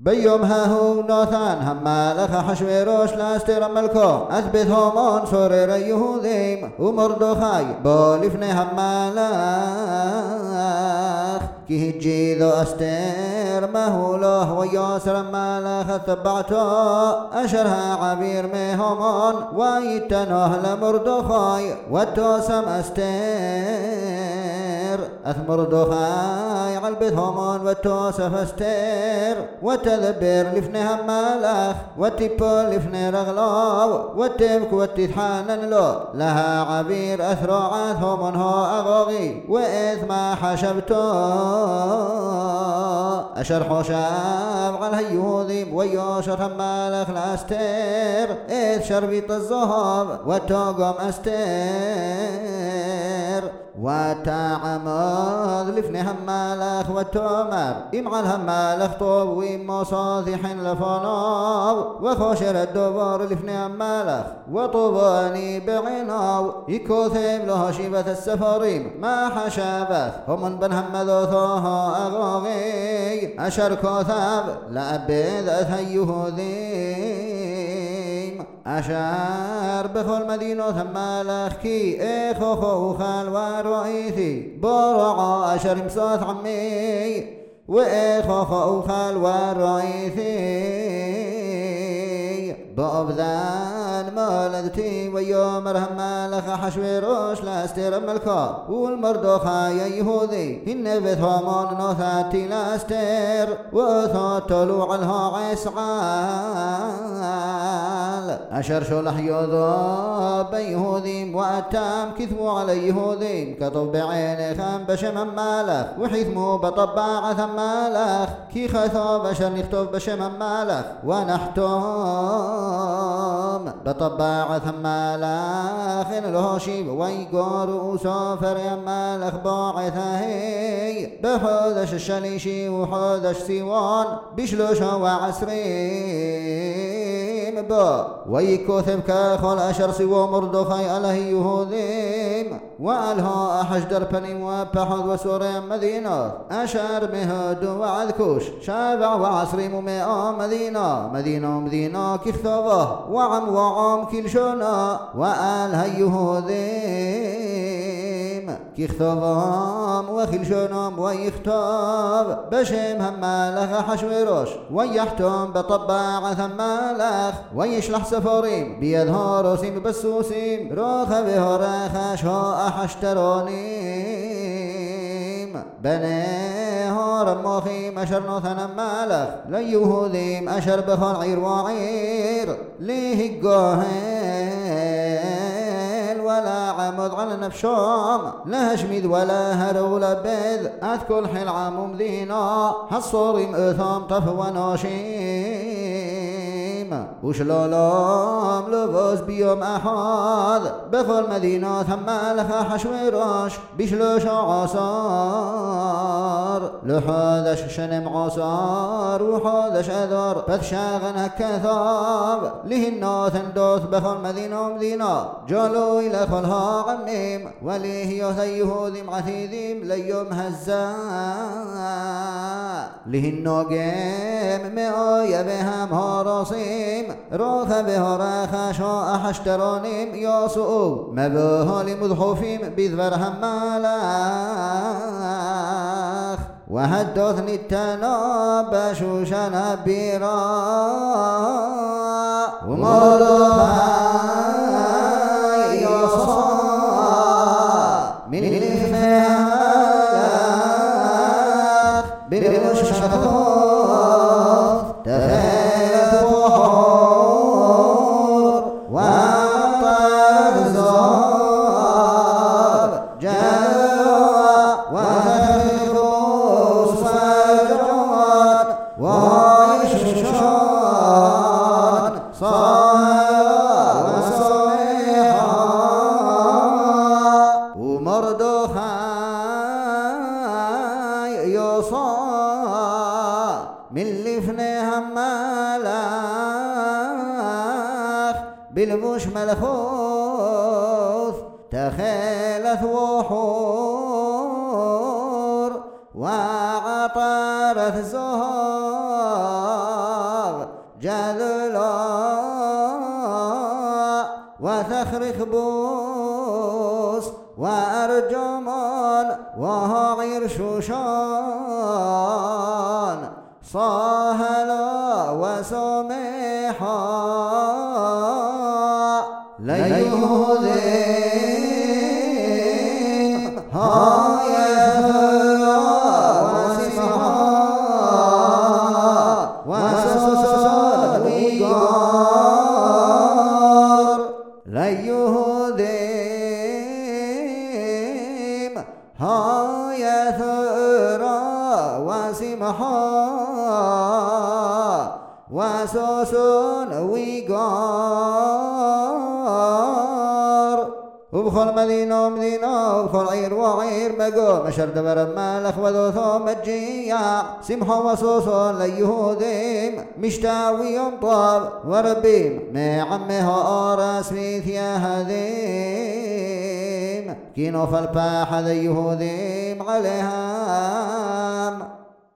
ביום ההוא נתן המלך אחשוורוש לאסתר המלכו אסבית המן סורר היהודים ומרדכי בא לפני המלך כי הג'ידו אסתר מהו לו ויוסר המלך התבעתו אשר העביר מהמן ויתנוה למרדכי ותוסם אסתר אך מרדכי על בית המן ותוסף אסתר ותדבר לפני המלך ותיפול לפני רגליו ותבכ ותתחנן לו להעביר אתרועת המן האגוגי ואת מה חשבתו אשר חושב על היהודים ויושת המלך לאסתר את שרביט הזהב ותוגם אסתר ותעמוד לפני המלך ותאמר אם על המלך טוב ואם מصاذح לפניו וכושר הדבר לפני המלך וטובני בעיניו יכותב לו שבעת הספרים מה חשבת המן בן המדותו האגוגי אשר כותב לאבד את היהודים אשר בכל מדינות המלך כי איך אוכל וראיתי ברעה אשר ימסות עמי ואיך אוכל וראיתי באובדן מולדתי ויאמר המלך אחשוורוש לאסתר המלכה ולמרדכי היהודי הנה בית המן נתתי לאסתר ואותו תלו על העסעל אשר שולח ידו ביהודים ואתם כתבו על היהודים כתוב בעיניכם בשם המלך וחיתמו בטבעת המלך כי כתוב אשר נכתוב בשם המלך ונחתום بطباعة الملك الهشيم ويقار سافر الملك باعثه بحودش الشليشي وحودش سيوان بشلوش وعسريم با ويكوثب كاخل أشر سوى مردخي على يهوديم وعلها أحجدر بني وبحض وسوري مدينة أشار مهد وعذكوش شابع وعسريم مئة مدينة كثبه وعم كل شنا وآلها يهوديم كثبهم وكل شنام ويختاب بشم همالخ حشوروش ويحتم بطباعة همالخ ويشلح سفريم بيظهر سيم بسوسيم روخ بهراخش ها أحشترونيم بنيها رموخيم أشر نوثن المالخ ليهوديم أشر بخل عير وعير ليه الجاهل ولا عمد على نفشام لا هشميد ولا هر ولا بذ أذكل حل عام مذينا حصوريم أثام طف وناشيم وشلالام لباس بيوم أحد بخل مدينة همالخ حشوروش بشلوش عصار لحادش شنم عصار وحادش أذر فتشاغن هكثاب لهنات دوث بخل مدينة جالو إلى خلها غميم وليه يهوديم عثيذيم ليوم هزا لهنوغيم مئوية بهم هارصيم روث بهراخش أحشترونيم ياسؤوا مبهال مضحوفيم بذبر همالخ وهدثني التناب شوشنا بيرا ومرضها يصا من الفهالخ بالمشخص من لفنها ملاخ بالمش ملخوث تخيلت وحور وعطرت زهور جذلا وثخر خبوس وأرجمان وهعير شوشان صاهلا وسمحا ليهذم هايثرا وسمحا وسسسل ويقار ليهذم هايثرا وسمحا وسسن ويقار وبخل مدينة ومدينة وبخل عير وعير مقو مشر دبر مالخ وذو ثوم الجياع سمحا وسوسن ليهوديم مشتاوي طاب وربيم ما عمها أرس ميث يا هذيم كينو فالباح ذي يهوديم عليهم